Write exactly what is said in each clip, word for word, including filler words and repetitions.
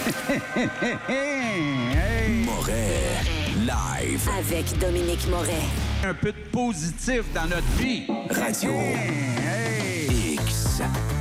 Hey! Moret, live. Avec Dominique Moret. Un peu de positif dans notre vie. Radio Hey! X.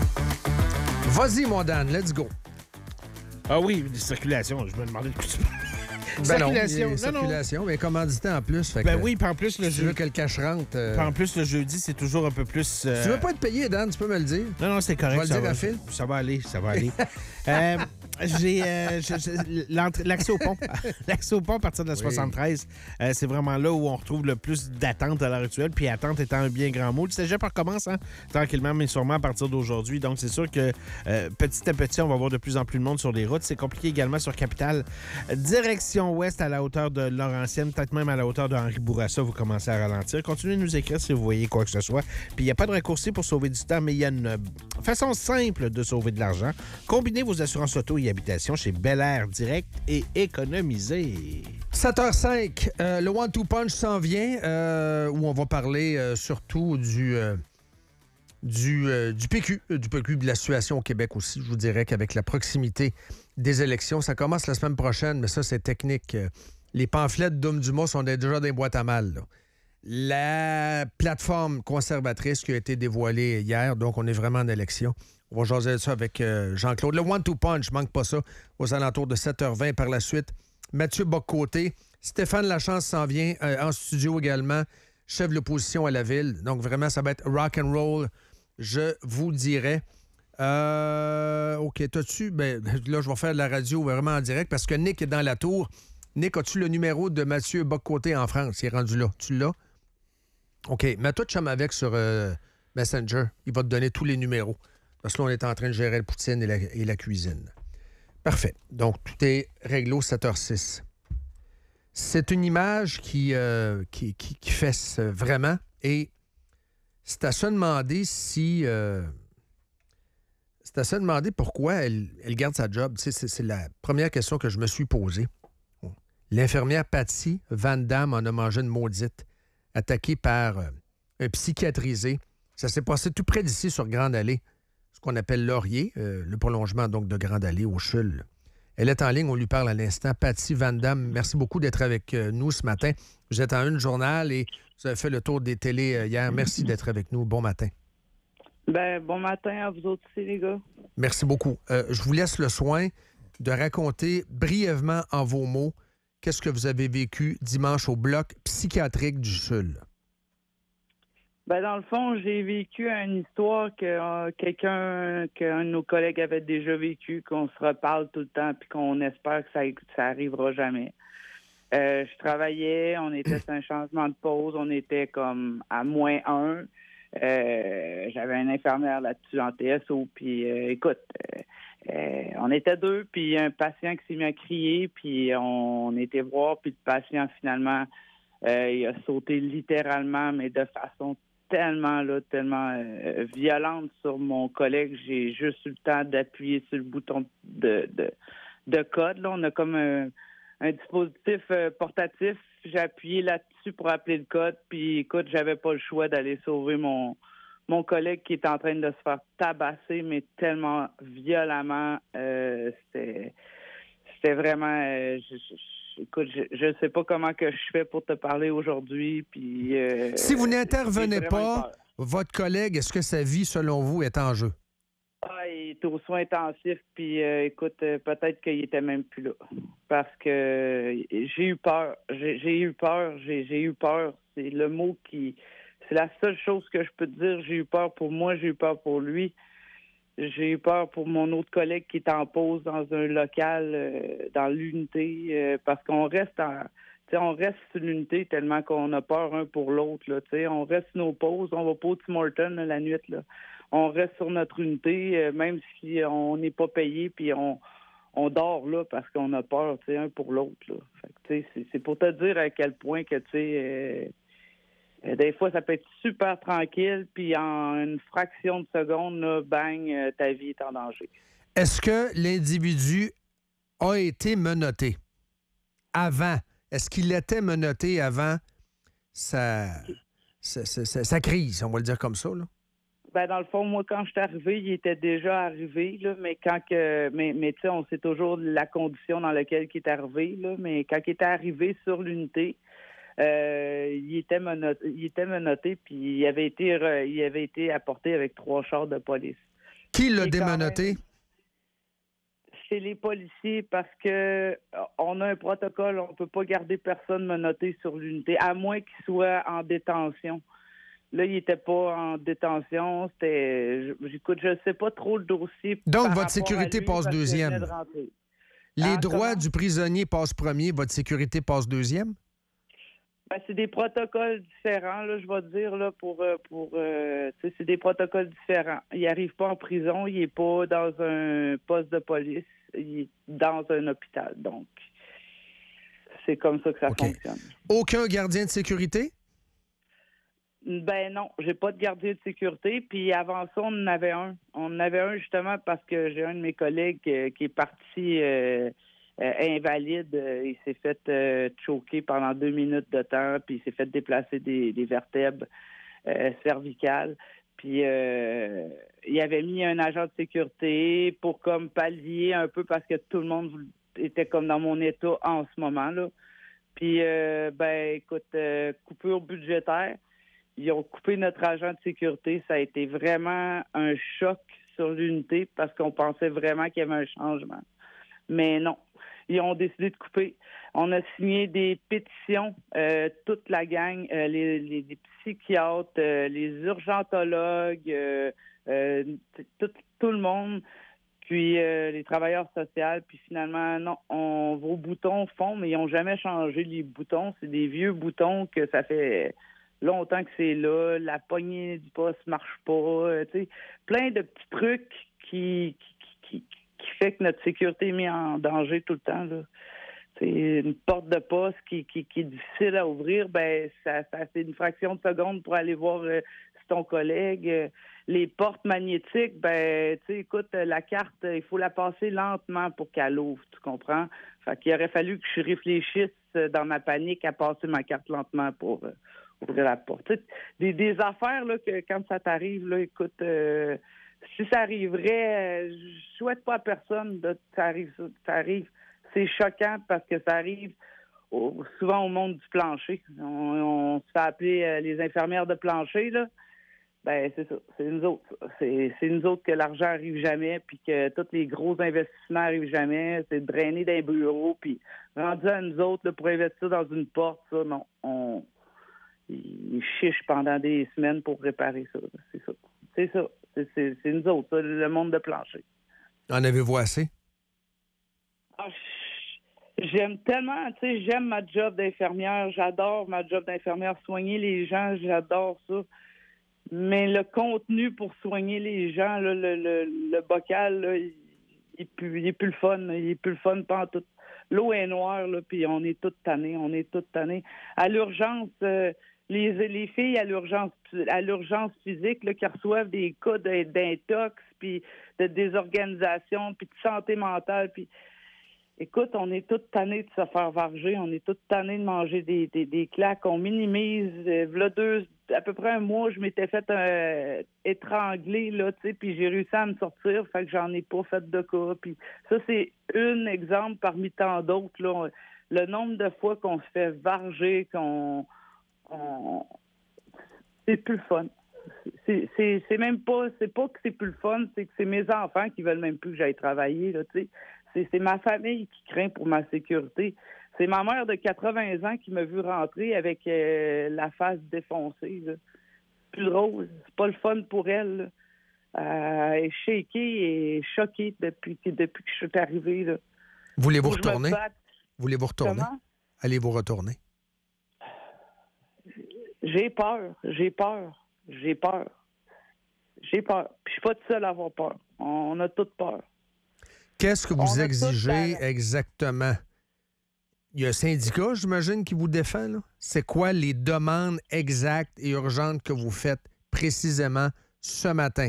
Vas-y, mon Dan, let's go. Ah oui, des circulations. Je me demandais de quoi tu parles. Ben non, circulation. il y a circulation, mais commandité en plus. Fait Ben que, oui, puis en plus, le si tu veux jeu. que le cash rentre... euh, Puis en plus, le jeudi, c'est toujours un peu plus. euh, Tu veux pas être payé, Dan, tu peux me le dire. Non, non, c'est correct. Je vais le ça dire va, à Phil. Ça va aller, ça va aller. euh, j'ai euh, je- je- l'entrée- l'accès au pont. L'accès au pont à partir de la soixante-treize, euh, c'est vraiment là où on retrouve le plus d'attente à l'heure actuelle. Puis attente étant un bien grand mot. Le cégep recommence, hein, tranquillement, mais sûrement à partir d'aujourd'hui. Donc, c'est sûr que euh, petit à petit, on va voir de plus en plus de monde sur les routes. C'est compliqué également sur Capitale. Direction ouest à la hauteur de Laurentienne, peut-être même à la hauteur de Henri Bourassa, vous commencez à ralentir. Continuez de nous écrire si vous voyez quoi que ce soit. Puis il n'y a pas de raccourci pour sauver du temps, mais il y a une façon simple de sauver de l'argent. Combinez vos assurances auto et habitation chez Bel Air Direct et économisez. sept heures cinq, euh, le One Two Punch s'en vient, euh, où on va parler euh, surtout du, euh, du, euh, du P Q, euh, du P Q, de la situation au Québec aussi. Je vous dirais qu'avec la proximité des élections, ça commence la semaine prochaine, mais ça, c'est technique. Euh, Les pamphlets de Dom Dumas sont déjà dans les boîtes à mal, là. La plateforme conservatrice qui a été dévoilée hier, donc on est vraiment en élection. On va jaser de ça avec euh, Jean-Claude. Le One Two Punch, manque pas ça, aux alentours de sept heures vingt. Par la suite, Mathieu Boccoté. Stéphane Lachance s'en vient euh, en studio également, chef de l'opposition à la ville. Donc vraiment, ça va être rock and roll, je vous dirais. Euh, OK, t'as-tu... Ben, là, je vais faire de la radio vraiment en direct parce que Nick est dans la tour. Nick, as-tu le numéro de Mathieu Boccoté en France? Il est rendu là. Tu l'as? OK. Mets-toi de chum avec sur euh, Messenger. Il va te donner tous les numéros. Parce que là, on est en train de gérer le poutine et la, et la cuisine. Parfait. Donc, tout est réglo sept heures six. C'est une image qui, euh, qui, qui, qui fesse vraiment. Et c'est à se demander si... Euh, c'est à se demander pourquoi elle, elle garde sa job. Tu sais, c'est, c'est la première question que je me suis posée. L'infirmière Patsy Van Damme en a mangé une maudite, attaquée par euh, un psychiatrisé. Ça s'est passé tout près d'ici, sur Grande Allée, ce qu'on appelle Laurier, euh, le prolongement donc de Grande Allée au Chul. Elle est en ligne, on lui parle à l'instant. Patsy Van Damme, merci beaucoup d'être avec euh, nous ce matin. Vous êtes en une journal et vous avez fait le tour des télés euh, hier. Merci d'être avec nous. Bon matin. Ben, bon matin à vous autres aussi, les gars. Merci beaucoup. Euh, je vous laisse le soin de raconter brièvement en vos mots qu'est-ce que vous avez vécu dimanche au bloc psychiatrique du Chul. Ben, dans le fond, j'ai vécu une histoire que euh, quelqu'un, qu'un de nos collègues avait déjà vécu, qu'on se reparle tout le temps, puis qu'on espère que ça, ça arrivera jamais. Euh, je travaillais, on était sur un changement de pause, on était comme à moins un. Euh, j'avais un infirmière là-dessus en T S O, puis euh, écoute, euh, euh, on était deux, puis un patient qui s'est mis à crier, puis on, on était voir, puis le patient, finalement, euh, il a sauté littéralement, mais de façon tellement, là, tellement euh, violente sur mon collègue. J'ai juste eu le temps d'appuyer sur le bouton de, de, de code. Là, on a comme un, un dispositif euh, portatif. J'ai appuyé là-dessus pour appeler le code. Puis, écoute, j'avais pas le choix d'aller sauver mon mon collègue qui est en train de se faire tabasser, mais tellement violemment. Euh, c'était, c'était vraiment... Euh, je, je, écoute, je ne sais pas comment que je fais pour te parler aujourd'hui. Puis, euh, si vous n'intervenez pas, peur. votre collègue, est-ce que sa vie, selon vous, est en jeu? Ah, il est aux soins intensifs, puis euh, écoute, euh, peut-être qu'il était même plus là. Parce que euh, j'ai eu peur. J'ai, j'ai eu peur. J'ai, j'ai eu peur. C'est le mot qui... C'est la seule chose que je peux te dire. J'ai eu peur pour moi, j'ai eu peur pour lui. J'ai eu peur pour mon autre collègue qui est en pause dans un local, euh, dans l'unité, euh, parce qu'on reste en... T'sais, on reste sur l'unité tellement qu'on a peur un pour l'autre. Là, t'sais. On reste sur nos pauses. On va pas au Tim Hortons là, la nuit. Là. On reste sur notre unité, euh, même si on n'est pas payé, puis on, on dort là parce qu'on a peur un pour l'autre. Là. Fait que, c'est, c'est pour te dire à quel point que tu sais... Euh, Des fois, ça peut être super tranquille, puis en une fraction de seconde, là, bang, euh, ta vie est en danger. Est-ce que l'individu a été menotté avant? Est-ce qu'il était menotté avant sa, sa, sa, sa, sa crise, on va le dire comme ça, là? Ben, dans le fond, moi, quand je suis arrivé, il était déjà arrivé, là, mais quand que. Mais, mais tu sais, on sait toujours la condition dans laquelle il est arrivé, là, mais quand il était arrivé sur l'unité, euh, il était menotté, il était menotté, puis il avait été re- il avait été apporté avec trois chars de police. Qui l'a Et quand démenotté? même, chez les policiers, parce que euh, on a un protocole, on ne peut pas garder personne menotté sur l'unité, à moins qu'il soit en détention. Là, il n'était pas en détention. C'était. J'écoute, je ne sais pas trop le dossier. Donc, par votre rapport sécurité à lui, passe parce qu'il deuxième. venait de rentrer. Les Hein, droits comment? du prisonnier passent premier, votre sécurité passe deuxième? Ben, c'est des protocoles différents, là, je vais te dire, là, pour. euh, pour euh, tu sais, c'est des protocoles différents. Il n'arrive pas en prison, il n'est pas dans un poste de police, il est dans un hôpital. Donc, c'est comme ça que ça OK. fonctionne. Aucun gardien de sécurité? Ben non, j'ai pas de gardien de sécurité. Puis avant ça, on en avait un. On en avait un justement parce que j'ai un de mes collègues euh, qui est parti euh, euh, invalide. Euh, il s'est fait euh, choquer pendant deux minutes de temps, puis il s'est fait déplacer des, des vertèbres euh, cervicales. Puis euh, il avait mis un agent de sécurité pour comme pallier un peu parce que tout le monde était comme dans mon état en ce moment là. Puis euh, ben écoute, euh, coupure budgétaire. Ils ont coupé notre agent de sécurité. Ça a été vraiment un choc sur l'unité parce qu'on pensait vraiment qu'il y avait un changement. Mais non, ils ont décidé de couper. On a signé des pétitions, euh, toute la gang, euh, les, les, les psychiatres, euh, les urgentologues, euh, euh, tout, tout le monde, puis euh, les travailleurs sociaux. Puis finalement, non, on, vos boutons font, mais ils n'ont jamais changé les boutons. C'est des vieux boutons que ça fait longtemps que c'est là, la poignée du poste marche pas, euh, tu sais, plein de petits trucs qui, qui, qui, qui fait que notre sécurité est mise en danger tout le temps, là. C'est une porte de poste qui, qui, qui est difficile à ouvrir, ben ça, ça c'est une fraction de seconde pour aller voir euh, si ton collègue. Euh, les portes magnétiques, ben tu sais, écoute, la carte, il faut la passer lentement pour qu'elle ouvre, tu comprends? Fait qu'il aurait fallu que je réfléchisse euh, dans ma panique à passer ma carte lentement pour euh, ouvrir la porte. Tu sais, des, des affaires là que quand ça t'arrive, là, écoute, euh, si ça arriverait, euh, je souhaite pas à personne de ça arrive, ça, ça arrive. C'est choquant parce que ça arrive au, souvent au monde du plancher. On, on se fait appeler euh, les infirmières de plancher, là. Ben, c'est ça. C'est nous autres. C'est, c'est nous autres que l'argent arrive jamais, puis que tous les gros investissements arrivent jamais. C'est drainer d'un bureau, puis rendu à nous autres là, pour investir dans une porte, ça, non. On ils chichent pendant des semaines pour réparer ça. C'est ça. C'est ça. C'est, c'est, c'est nous autres, ça, le monde de plancher. En avez-vous assez? Ah, j'aime tellement, tu sais, j'aime ma job d'infirmière. J'adore ma job d'infirmière. Soigner les gens, j'adore ça. Mais le contenu pour soigner les gens, là, le, le, le bocal, là, il, il, est plus, il est plus le fun. Il est plus le fun pantoute. L'eau est noire, là, puis on est toutes tannées. On est toutes tannées. À l'urgence, euh, les, les filles à l'urgence à l'urgence physique là, qui reçoivent des cas d'intox, puis de désorganisation, puis de santé mentale, puis écoute, on est toutes tannées de se faire varger, on est toutes tannées de manger des, des, des claques, on minimise. Euh, là, deux, à peu près un mois, je m'étais fait euh, étrangler, là, tu sais, puis j'ai réussi à me sortir, fait que j'en ai pas fait de cas. Puis ça, c'est un exemple parmi tant d'autres, là. Le nombre de fois qu'on se fait varger, qu'on... qu'on... C'est plus le fun. C'est, c'est, c'est même pas... C'est pas que c'est plus le fun, c'est que c'est mes enfants qui veulent même plus que j'aille travailler, là, tu sais. C'est, c'est ma famille qui craint pour ma sécurité. C'est ma mère de quatre-vingts ans qui m'a vu rentrer avec euh, la face défoncée. Là. Plus drôle. C'est pas le fun pour elle. Là. Euh, elle est shakée et choquée depuis, depuis que je suis arrivée. Là. Voulez-vous Faut que je me retourner? batte. Voulez-vous retourner? Comment? Allez-vous retourner? J'ai peur. J'ai peur. J'ai peur. J'ai peur. Puis je suis pas toute seule à avoir peur. On a toutes peur. Qu'est-ce que On vous a exigez tous la- exactement? Il y a un syndicat, j'imagine, qui vous défend. Là. C'est quoi les demandes exactes et urgentes que vous faites précisément ce matin?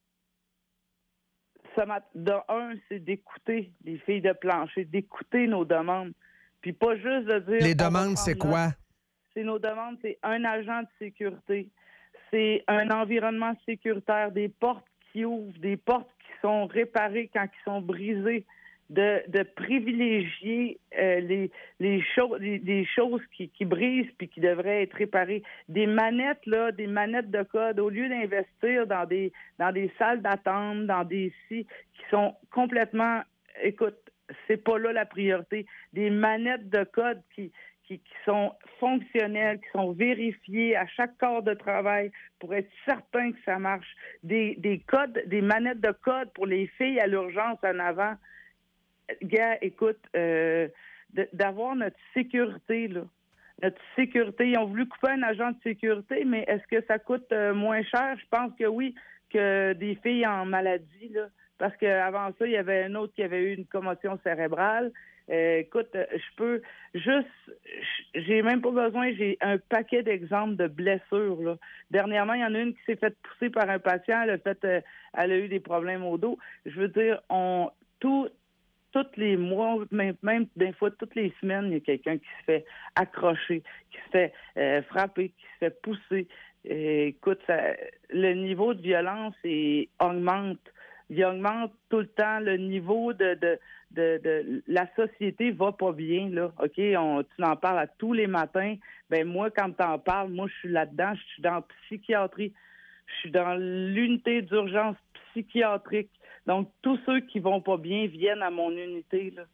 Ce mat- de un, c'est d'écouter les filles de plancher, d'écouter nos demandes. Puis pas juste de dire... Les on va demandes, prendre c'est note. quoi? C'est nos demandes, c'est un agent de sécurité. c'est un environnement sécuritaire, des portes qui ouvrent, des portes qui sont réparées quand ils sont brisées, de, de privilégier euh, les, les, cho- les, les choses qui, qui brisent puis qui devraient être réparées. Des manettes, là, des manettes de code, au lieu d'investir dans des, dans des salles d'attente, dans des sites qui sont complètement... Écoute, c'est pas là la priorité. Des manettes de code qui... Qui, qui sont fonctionnels, qui sont vérifiés à chaque corps de travail pour être certain que ça marche. Des, des codes, des manettes de code pour les filles à l'urgence en avant. Gars, écoute, euh, de, d'avoir notre sécurité, là. Notre sécurité. Ils ont voulu couper un agent de sécurité, mais est-ce que ça coûte euh, moins cher? Je pense que oui, que des filles en maladie, là. Parce qu'avant ça, il y avait un autre qui avait eu une commotion cérébrale. Euh, écoute, je peux juste, j'ai même pas besoin, j'ai un paquet d'exemples de blessures, là. Dernièrement, il y en a une qui s'est fait pousser par un patient, elle a fait, euh, elle a eu des problèmes au dos. Je veux dire, on, tout, tous les mois, même, même des fois, toutes les semaines, il y a quelqu'un qui se fait accrocher, qui se fait euh, frapper, qui se fait pousser. Euh, écoute, ça, le niveau de violence il augmente. Il augmente tout le temps. Le niveau de, de, de, de la société va pas bien, là. OK, on, tu en parles à tous les matins. Ben moi, quand tu en parles, moi, je suis là-dedans. Je suis dans la psychiatrie. Je suis dans l'unité d'urgence psychiatrique. Donc, tous ceux qui vont pas bien viennent à mon unité, là.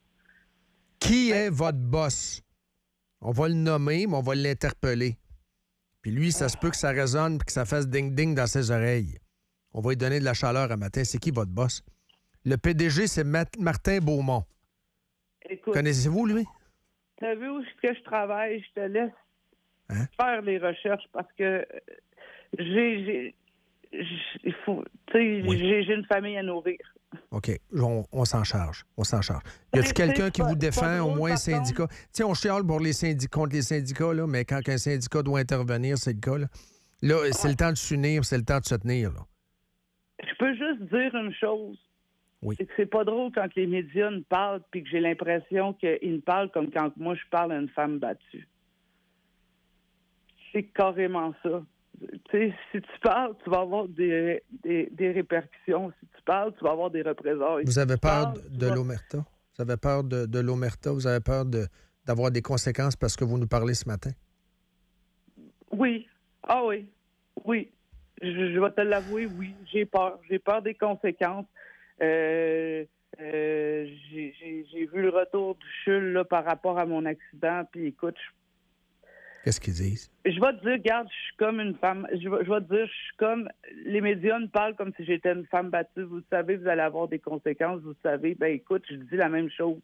Qui est votre boss? On va le nommer, mais on va l'interpeller. Puis lui, ça se peut que ça résonne et que ça fasse ding-ding dans ses oreilles. On va lui donner de la chaleur à matin. C'est qui votre boss? Le P D G, c'est Mat- Martin Beaumont. Écoute, connaissez-vous, lui? Tu as vu où est-ce que je travaille? Je te laisse Hein? faire les recherches parce que j'ai... j'ai il faut, tu sais, Oui. j'ai, j'ai une famille à nourrir. OK. On, on s'en charge. On s'en charge. Y a-t-il C'est- quelqu'un c'est qui pas- vous c'est pas défend, au drôle, moins un par syndicat? Tu sais, on chiale pour les syndic- contre les syndicats, là, mais quand un syndicat doit intervenir, c'est le cas. Là, là c'est le temps de s'unir, c'est le temps de se tenir. Là. Je peux juste dire une chose. Oui. C'est que c'est pas drôle quand les médias nous parlent puis que j'ai l'impression qu'ils me parlent comme quand moi je parle à une femme battue. C'est carrément ça. Tu sais, si tu parles, tu vas avoir des, des, des répercussions. Si tu parles, tu vas avoir des représailles. Vous avez Si tu peur parles, de, tu de vas- l'omerta? Vous avez peur de, de l'omerta? Vous avez peur de, d'avoir des conséquences parce que vous nous parlez ce matin? Oui. Ah oui. Oui. Je, je vais te l'avouer, oui. J'ai peur. J'ai peur des conséquences. Euh, euh, j'ai, j'ai, j'ai vu le retour du C H U L là, par rapport à mon accident. Puis écoute, je Qu'est-ce qu'ils disent? Je vais te dire, regarde, je suis comme une femme. Je vais, je vais te dire, je suis comme. Les médias me parlent comme si j'étais une femme battue. Vous savez, vous allez avoir des conséquences. Vous savez. Ben écoute, je dis la même chose.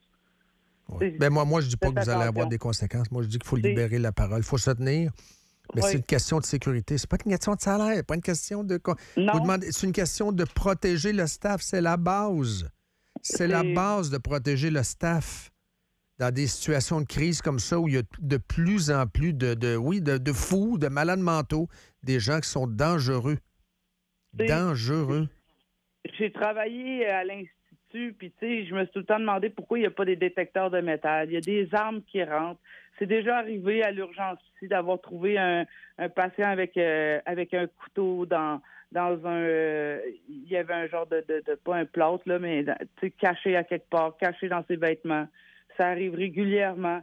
Oui. Ben moi, moi, je dis pas Faites que vous allez avoir attention. des conséquences. Moi, je dis qu'il faut C'est- libérer la parole. Il faut se tenir. Mais Oui. c'est une question de sécurité. C'est pas une question de salaire. Pas une question de. co- Non. Vous demandez- c'est une question de protéger le staff. C'est la base. C'est la C'est- base de protéger le staff dans des situations de crise comme ça où il y a de plus en plus de, de oui, de, de fous, de malades mentaux, des gens qui sont dangereux. C'est- Dangereux. J'ai travaillé à l'Institut, puis tu sais, je me suis tout le temps demandé pourquoi il n'y a pas des détecteurs de métal. Il y a des armes qui rentrent. C'est déjà arrivé à l'urgence ici d'avoir trouvé un, un patient avec, euh, avec un couteau dans, dans un... euh, il y avait un genre de... de, de pas un plâtre, là, mais tu sais, caché à quelque part, caché dans ses vêtements. Ça arrive régulièrement.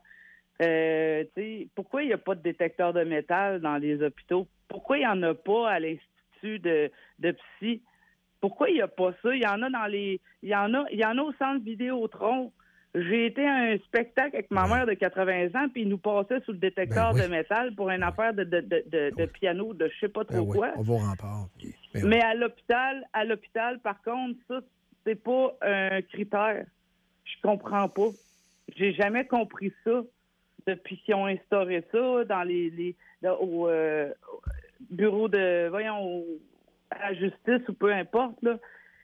Euh, tu sais, pourquoi il n'y a pas de détecteur de métal dans les hôpitaux? Pourquoi il n'y en a pas à l'Institut de, de psy? Pourquoi il n'y a pas ça? Il y en a dans les. Il y en a, il y en a au centre Vidéotron. J'ai été à un spectacle avec ma Ouais. mère de quatre-vingts ans, puis il nous passait sous le détecteur Ben oui. de métal pour une affaire de, de, de, de, de piano, de je sais pas Ben trop oui, quoi. on va au rempart. Ben oui. Mais à l'hôpital, à l'hôpital, par contre, ça, c'est pas un critère. Je comprends pas. J'ai jamais compris ça depuis qu'ils ont instauré ça dans les, les dans- au, euh, au bureau de voyons au- à la justice ou peu importe là.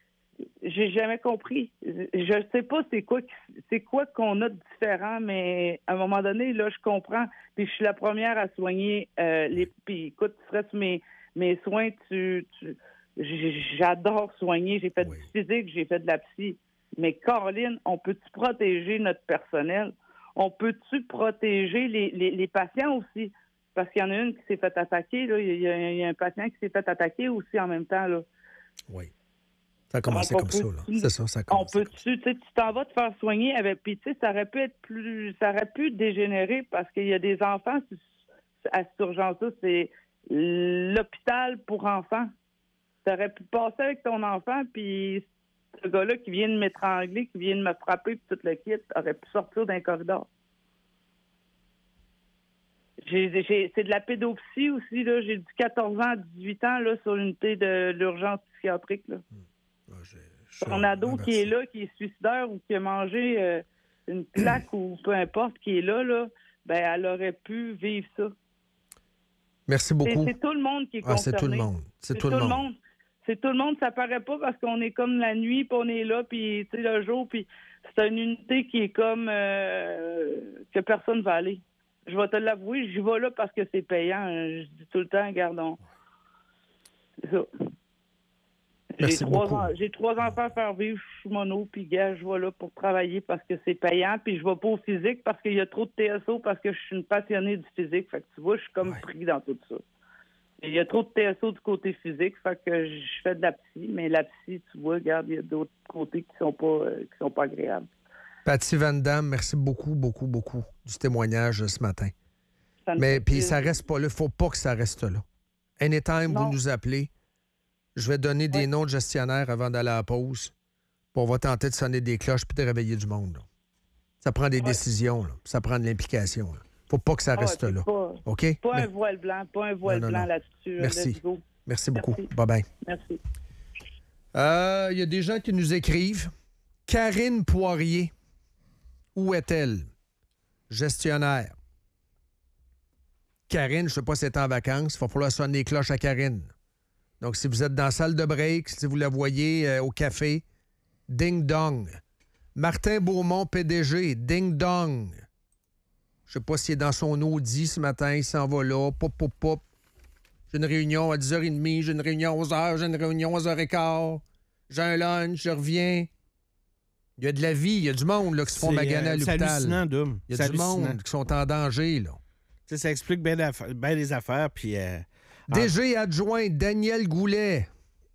J'ai jamais compris. Je sais pas c'est quoi qui- c'est quoi qu'on a de différent, mais à un moment donné, là, je comprends. Puis je suis la première à soigner euh, les. Puis écoute, tu serais sur mes, mes soins, tu, tu- j- j'adore soigner. J'ai fait Oui. du physique, j'ai fait de la psy. Mais Caroline, on peut-tu protéger notre personnel? On peut-tu protéger les, les, les patients aussi? Parce qu'il y en a une qui s'est fait attaquer, là. Il y a, il y a un patient qui s'est fait attaquer aussi en même temps, là. Oui. Ça a commencé On comme peut- ça, là. C'est ça, ça a On commencé. peut tu sais, tu t'en vas te faire soigner avec, puis tu sais, ça aurait pu être plus, ça aurait pu dégénérer parce qu'il y a des enfants à cette urgence-là, c'est l'hôpital pour enfants. Tu aurais pu passer avec ton enfant, puis ce gars-là qui vient de m'étrangler, qui vient de me frapper, puis tout le kit, aurait pu sortir d'un corridor. J'ai, j'ai, c'est de la pédopsie aussi, là. J'ai du quatorze ans à dix-huit ans, là, sur l'unité de l'urgence psychiatrique, là. Ah, j'ai- je suis- Ton ado ah, qui est merci. là, qui est suicidaire ou qui a mangé euh, une claque ou peu importe, qui est là, là, ben elle aurait pu vivre ça. Merci C'est, beaucoup. c'est tout le monde qui est Ah, concerné. c'est tout le monde. C'est tout le monde. C'est tout le monde. Ça paraît pas parce qu'on est comme la nuit, puis on est là, puis tu sais, le jour, puis c'est une unité qui est comme euh, que personne va aller. Je vais te l'avouer, j'y vais là parce que c'est payant. Je dis tout le temps, gardons. C'est ça. Merci j'ai trois, beaucoup. en- j'ai trois enfants à faire vivre, je suis mono, puis gars, je vais là pour travailler parce que c'est payant, puis je vais pas au physique parce qu'il y a trop de T S O, parce que je suis une passionnée du physique. Fait que tu vois, je suis comme Ouais. pris dans tout ça. Et il y a trop de T S O du côté physique, fait que je fais de la psy, mais la psy, tu vois, regarde, il y a d'autres côtés qui sont pas euh, qui sont pas agréables. Patty Van Damme, merci beaucoup, beaucoup, beaucoup du témoignage de ce matin. Ça me Mais fait puis plaisir. ça reste pas là. Il faut pas que ça reste là. Anytime, Non. vous nous appelez. Je vais donner des Ouais. noms de gestionnaires avant d'aller à la pause. Puis on va tenter de sonner des cloches puis de réveiller du monde, là. Ça prend des Ouais. décisions, là. Ça prend de l'implication, là. Faut pas que ça Ah ouais, reste c'est là. Pas, OK? pas Mais- un voile blanc, pas un voile Non, non, blanc non. là-dessus. là. Merci. Let's go. Merci beaucoup. Merci. Bye-bye. Merci. Euh, Il y a des gens qui nous écrivent. Karine Poirier, où est-elle? Gestionnaire. Karine, je ne sais pas si elle est en vacances. Il va falloir sonner les cloches à Karine. Donc, si vous êtes dans la salle de break, si vous la voyez euh, au café, ding-dong. Martin Beaumont, P D G, ding-dong. Je ne sais pas s'il est dans son Audi ce matin, il s'en va là, pop, pop, pop. J'ai une réunion à dix heures trente, j'ai une réunion à onze heures, j'ai une réunion à onze heures quinze. J'ai un lunch, je reviens. Il y a de la vie, il y a du monde là, qui se font C'est, maganer à euh, c'est l'hôpital. hallucinant, Dom. Il y C'est a du hallucinant. monde qui sont en danger, là. Tu sais, ça explique bien, d'affa- bien les affaires, puis... euh, D G adjoint Daniel Goulet.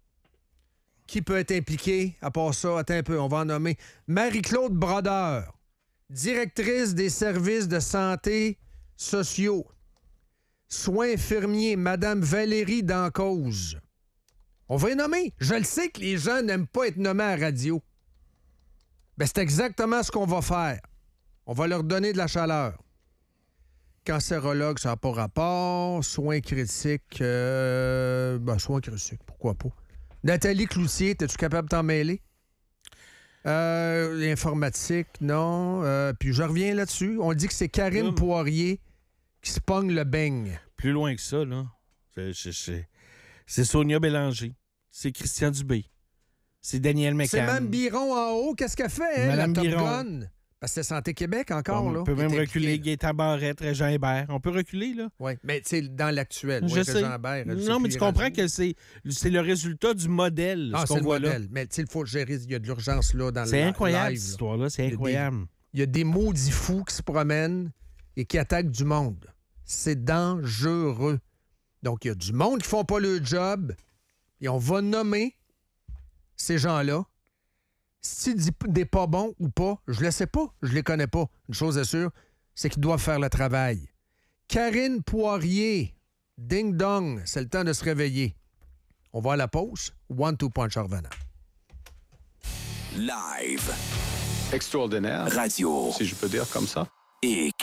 Qui peut être impliqué? À part ça, attends un peu, on va en nommer. Marie-Claude Brodeur, directrice des services de santé sociaux. Soins infirmiers, Madame Valérie Dancause. On va les nommer. Je le sais que les gens n'aiment pas être nommés à la radio. Ben, c'est exactement ce qu'on va faire. On va leur donner de la chaleur. Cancérologue, ça n'a pas rapport. Soins critiques, euh, ben, soins critiques, pourquoi pas. Nathalie Cloutier, es-tu capable de t'en mêler? Euh, informatique, non. Euh, puis je reviens là-dessus. On dit que c'est Karine Hum. Poirier qui se pogne le beigne. Plus loin que ça, là. C'est, c'est- c'est- c'est Sonia Bélanger. C'est Christian Dubé. C'est Daniel C'est McCann. Mme Biron en haut. Qu'est-ce qu'elle fait, elle, Madame la Top Biron. Gun? Parce que c'est Santé Québec encore, On là. peut qui même est reculer impliqué, là. Gaétan Barrette, Régent Hébert. On peut reculer, là. Oui, mais tu sais, dans l'actuel. Je oui, sais. Régent Hébert, je sais Non, mais plus tu les comprends radios. que c'est, c'est le résultat du modèle, Ah, ce c'est qu'on le voit là. modèle. Mais tu sais, il faut gérer. Il y a de l'urgence là dans le C'est li- incroyable, live, cette là. histoire-là. C'est Il y a des- incroyable. Il y a des maudits fous qui se promènent et qui attaquent du monde. C'est dangereux. Donc, il y a du monde qui font pas le job et on va nommer ces gens-là. Si dit des pas bons ou pas, je le sais pas, je les connais pas. Une chose est sûre, c'est qu'ils doivent faire le travail. Karine Poirier, ding dong, c'est le temps de se réveiller. On va à la pause. One, two punch en revenant. Live. Extraordinaire, Radio. si je peux dire comme ça. X.